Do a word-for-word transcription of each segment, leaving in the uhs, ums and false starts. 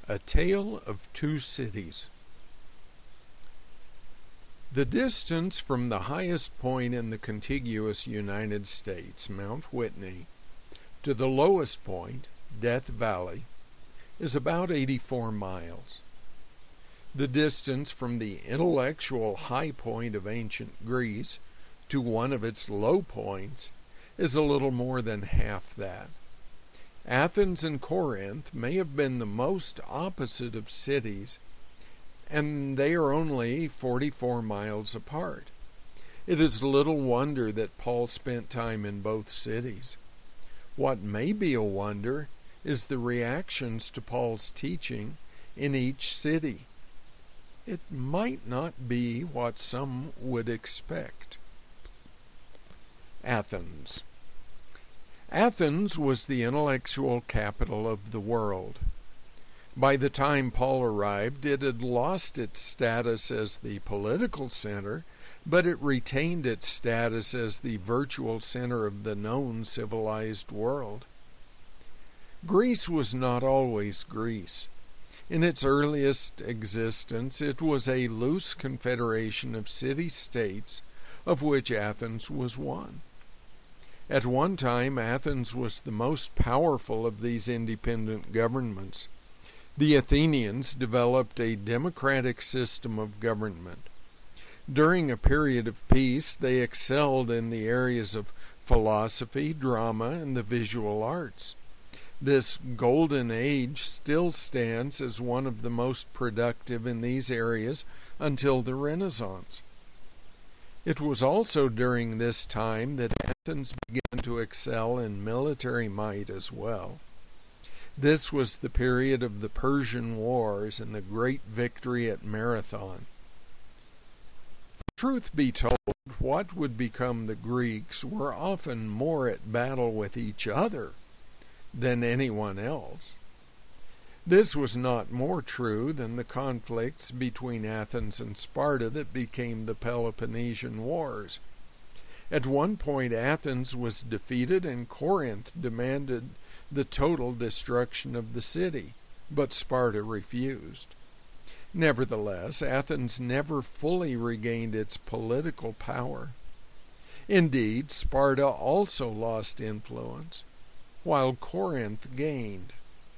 A Tale of Two Cities. The distance from the highest point in the contiguous United States, Mount Whitney, to the lowest point, Death Valley, is about eighty-four miles. The distance from the intellectual high point of ancient Greece to one of its low points is a little more than half that. Athens and Corinth may have been the most opposite of cities, and they are only forty-four miles apart. It is little wonder that Paul spent time in both cities. What may be a wonder is the reactions to Paul's teaching in each city. It might not be what some would expect. Athens. Athens was the intellectual capital of the world. By the time Paul arrived, it had lost its status as the political center, but it retained its status as the virtual center of the known civilized world. Greece was not always Greece. In its earliest existence, it was a loose confederation of city-states, of which Athens was one. At one time, Athens was the most powerful of these independent governments. The Athenians developed a democratic system of government. During a period of peace, they excelled in the areas of philosophy, drama, and the visual arts. This golden age still stands as one of the most productive in these areas until the Renaissance. It was also during this time that Athens began to excel in military might as well. This was the period of the Persian Wars and the great victory at Marathon. Truth be told, what would become the Greeks were often more at battle with each other than anyone else. This was not more true than the conflicts between Athens and Sparta that became the Peloponnesian Wars. At one point, Athens was defeated and Corinth demanded the total destruction of the city, but Sparta refused. Nevertheless, Athens never fully regained its political power. Indeed, Sparta also lost influence, while Corinth gained.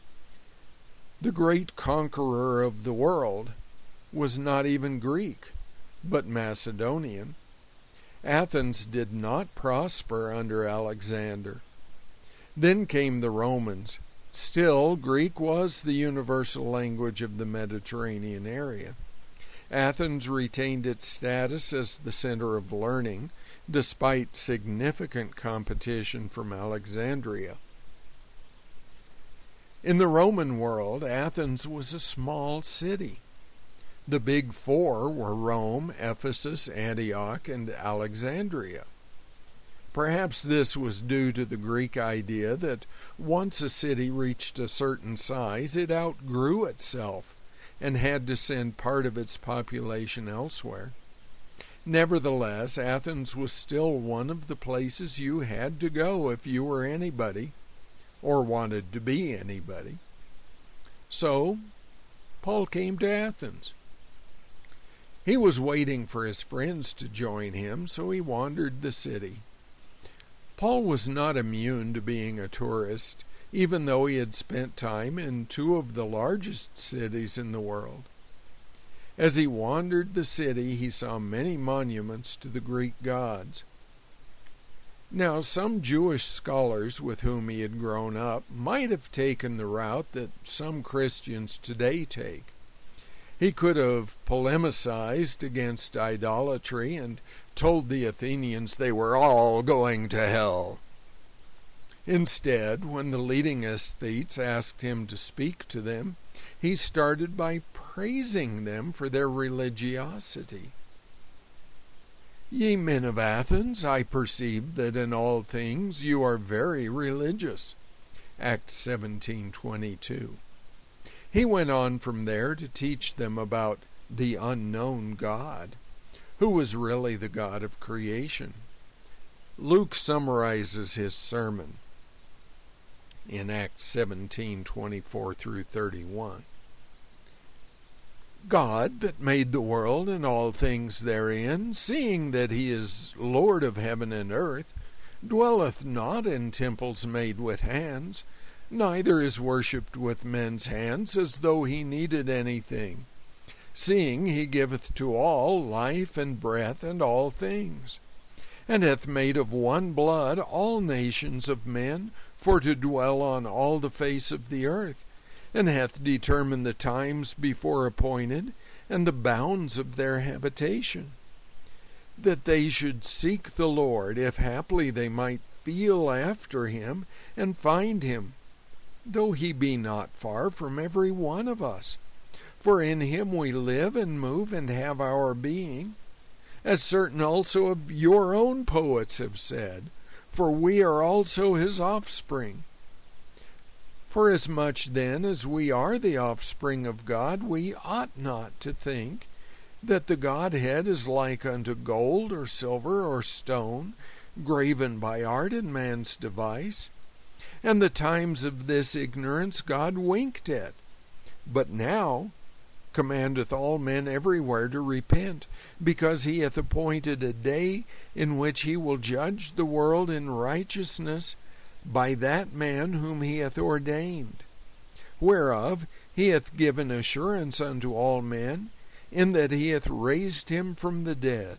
The great conqueror of the world was not even Greek, but Macedonian. Athens did not prosper under Alexander. Then came the Romans. Still, Greek was the universal language of the Mediterranean area. Athens retained its status as the center of learning, despite significant competition from Alexandria. In the Roman world, Athens was a small city. The big four were Rome, Ephesus, Antioch, and Alexandria. Perhaps this was due to the Greek idea that once a city reached a certain size, it outgrew itself and had to send part of its population elsewhere. Nevertheless, Athens was still one of the places you had to go if you were anybody, or wanted to be anybody. So, Paul came to Athens. He was waiting for his friends to join him, so he wandered the city. Paul was not immune to being a tourist, even though he had spent time in two of the largest cities in the world. As he wandered the city, he saw many monuments to the Greek gods. Now, some Jewish scholars with whom he had grown up might have taken the route that some Christians today take. He could have polemicized against idolatry and told the Athenians they were all going to hell. Instead, when the leading aesthetes asked him to speak to them, he started by praising them for their religiosity. Ye men of Athens, I perceive that in all things you are very religious. Acts seventeen twenty-two. He went on from there to teach them about the unknown God, who was really the God of creation. Luke summarizes his sermon in Acts seventeen twenty-four through thirty-one. God that made the world and all things therein, seeing that he is Lord of heaven and earth, dwelleth not in temples made with hands, neither is worshipped with men's hands, as though he needed anything, seeing he giveth to all life and breath and all things, and hath made of one blood all nations of men, for to dwell on all the face of the earth, and hath determined the times before appointed, and the bounds of their habitation, that they should seek the Lord, if haply they might feel after him, and find him, though he be not far from every one of us. For in him we live and move and have our being, as certain also of your own poets have said, for we are also his offspring. Forasmuch then as we are the offspring of God, we ought not to think that the Godhead is like unto gold or silver or stone, graven by art and man's device. And the times of this ignorance God winked at, but now commandeth all men everywhere to repent, because he hath appointed a day in which he will judge the world in righteousness by that man whom he hath ordained, whereof he hath given assurance unto all men, in that he hath raised him from the dead.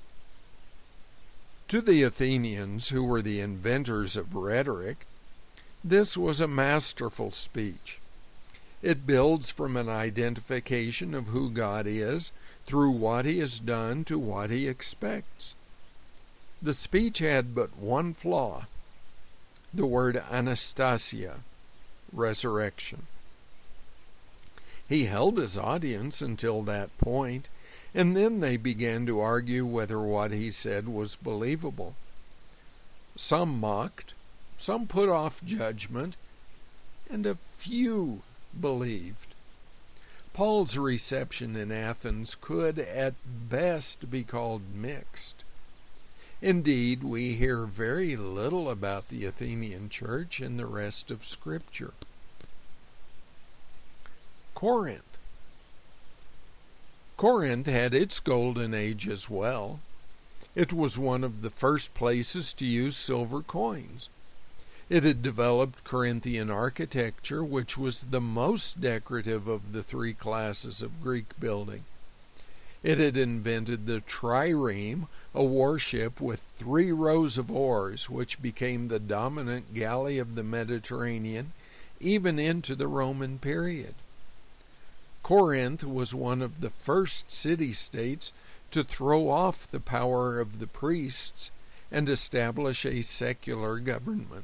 To the Athenians, who were the inventors of rhetoric, this was a masterful speech. It builds from an identification of who God is, through what he has done to what he expects. The speech had but one flaw, the word Anastasia, resurrection. He held his audience until that point, and then they began to argue whether what he said was believable. Some mocked, some put off judgment, and a few believed. Paul's reception in Athens could at best be called mixed. Indeed, we hear very little about the Athenian church in the rest of Scripture. Corinth. Corinth had its golden age as well. It was one of the first places to use silver coins. It had developed Corinthian architecture, which was the most decorative of the three classes of Greek building. It had invented the trireme, a warship with three rows of oars, which became the dominant galley of the Mediterranean, even into the Roman period. Corinth was one of the first city-states to throw off the power of the priests and establish a secular government.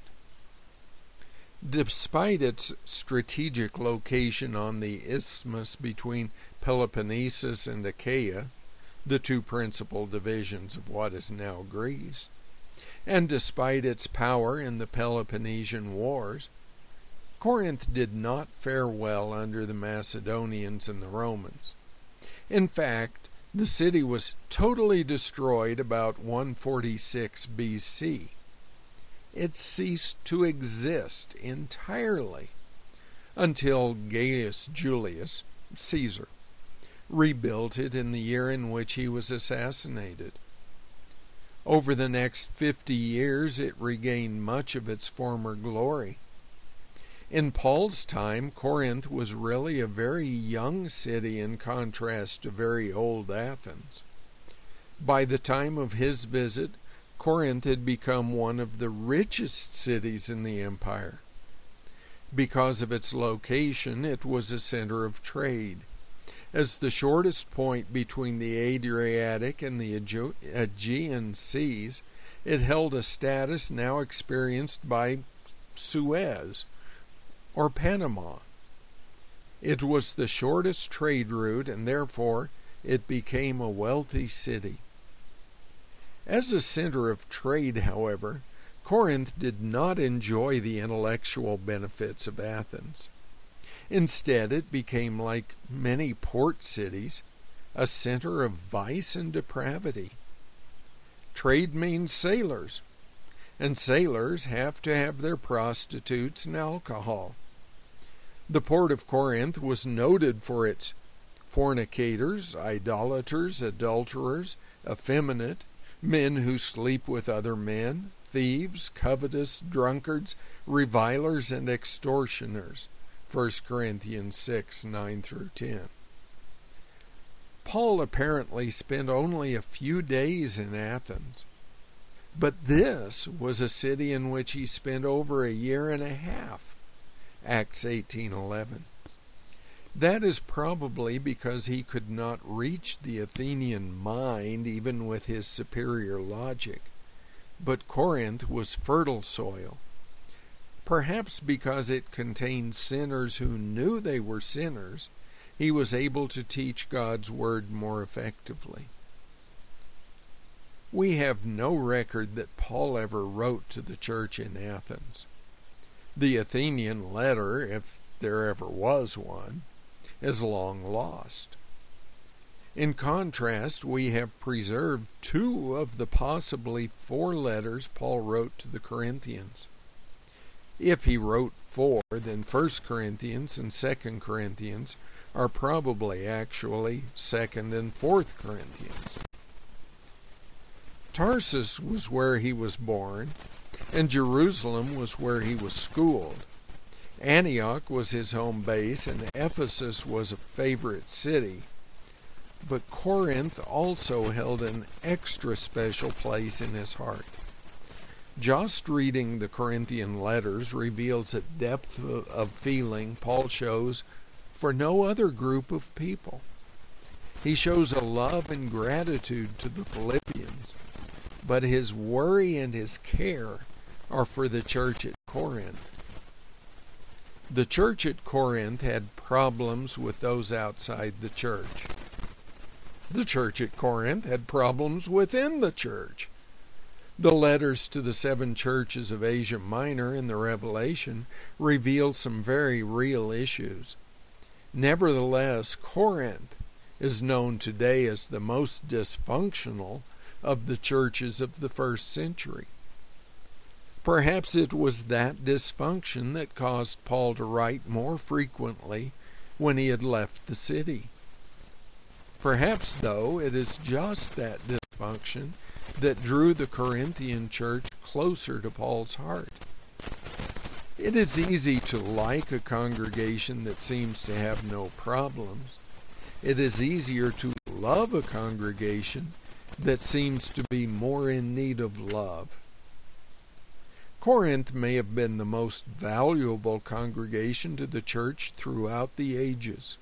Despite its strategic location on the isthmus between Peloponnesus and Achaia, the two principal divisions of what is now Greece, and despite its power in the Peloponnesian Wars, Corinth did not fare well under the Macedonians and the Romans. In fact, the city was totally destroyed about one forty-six B C. It ceased to exist entirely until Gaius Julius Caesar rebuilt it in the year in which he was assassinated. Over the next fifty years, it regained much of its former glory. In Paul's time, Corinth was really a very young city in contrast to very old Athens. By the time of his visit, Corinth had become one of the richest cities in the empire. Because of its location, it was a center of trade. As the shortest point between the Adriatic and the Aegean seas, it held a status now experienced by Suez or Panama. It was the shortest trade route, and therefore it became a wealthy city. As a center of trade, however, Corinth did not enjoy the intellectual benefits of Athens. Instead, it became, like many port cities, a center of vice and depravity. Trade means sailors, and sailors have to have their prostitutes and alcohol. The port of Corinth was noted for its fornicators, idolaters, adulterers, effeminate, men who sleep with other men, thieves, covetous, drunkards, revilers, and extortioners. First Corinthians six, nine through ten. Paul apparently spent only a few days in Athens, but this was a city in which he spent over a year and a half. Acts eighteen eleven. That is probably because he could not reach the Athenian mind even with his superior logic. But Corinth was fertile soil, perhaps because it contained sinners who knew they were sinners. He was able to teach God's word more effectively. We have no record that Paul ever wrote to the church in Athens. The Athenian letter, if there ever was one, is long lost. In contrast, we have preserved two of the possibly four letters Paul wrote to the Corinthians. If he wrote four, then First Corinthians and Second Corinthians are probably actually Second and Fourth Corinthians. Tarsus was where he was born, and Jerusalem was where he was schooled. Antioch was his home base, and Ephesus was a favorite city. But Corinth also held an extra special place in his heart. Just reading the Corinthian letters reveals a depth of feeling Paul shows for no other group of people. He shows a love and gratitude to the Philippians, but his worry and his care are for the church at Corinth. The church at Corinth had problems with those outside the church. The church at Corinth had problems within the church. The letters to the seven churches of Asia Minor in the Revelation reveal some very real issues. Nevertheless, Corinth is known today as the most dysfunctional of the churches of the first century. Perhaps it was that dysfunction that caused Paul to write more frequently when he had left the city. Perhaps, though, it is just that dysfunction that drew the Corinthian church closer to Paul's heart. It is easy to like a congregation that seems to have no problems. It is easier to love a congregation that seems to be more in need of love. Corinth may have been the most valuable congregation to the church throughout the ages.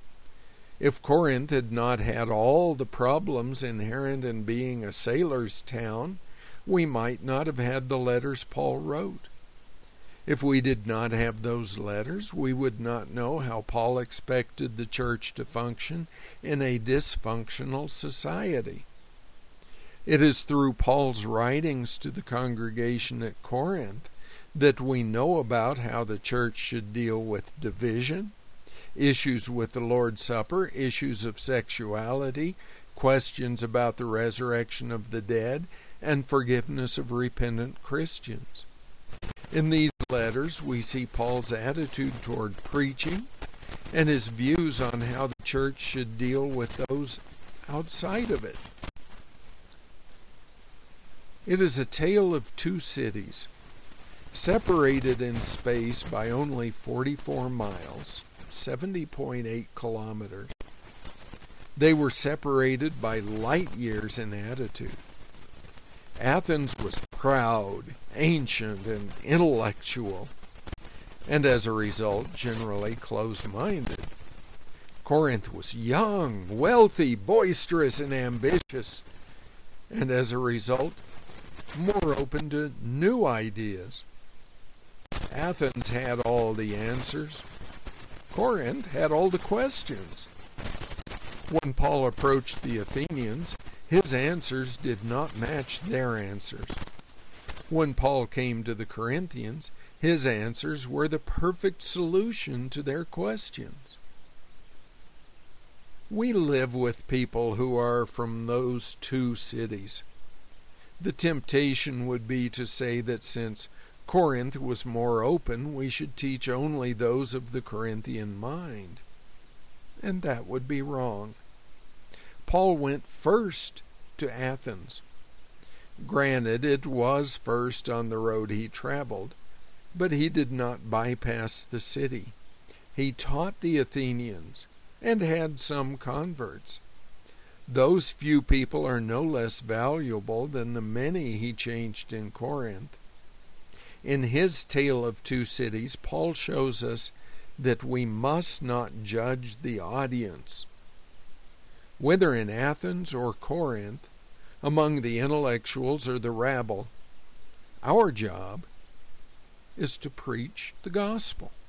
If Corinth had not had all the problems inherent in being a sailor's town, we might not have had the letters Paul wrote. If we did not have those letters, we would not know how Paul expected the church to function in a dysfunctional society. It is through Paul's writings to the congregation at Corinth that we know about how the church should deal with division, issues with the Lord's Supper, issues of sexuality, questions about the resurrection of the dead, and forgiveness of repentant Christians. In these letters, we see Paul's attitude toward preaching and his views on how the church should deal with those outside of it. It is a tale of two cities, separated in space by only forty-four miles, seventy point eight kilometers. They were separated by light years in attitude. Athens was proud, ancient, and intellectual, and as a result, generally closed-minded. Corinth was young, wealthy, boisterous, and ambitious, and as a result, more open to new ideas. Athens had all the answers. Corinth had all the questions. When Paul approached the Athenians, his answers did not match their answers. When Paul came to the Corinthians, his answers were the perfect solution to their questions. We live with people who are from those two cities. The temptation would be to say that since Corinth was more open, we should teach only those of the Corinthian mind. and that would be wrong. Paul went first to Athens. Granted, it was first on the road he traveled, but he did not bypass the city. He taught the Athenians and had some converts. Those few people are no less valuable than the many he changed in Corinth. In his tale of two cities, Paul shows us that we must not judge the audience. Whether in Athens or Corinth, among the intellectuals or the rabble, our job is to preach the gospel.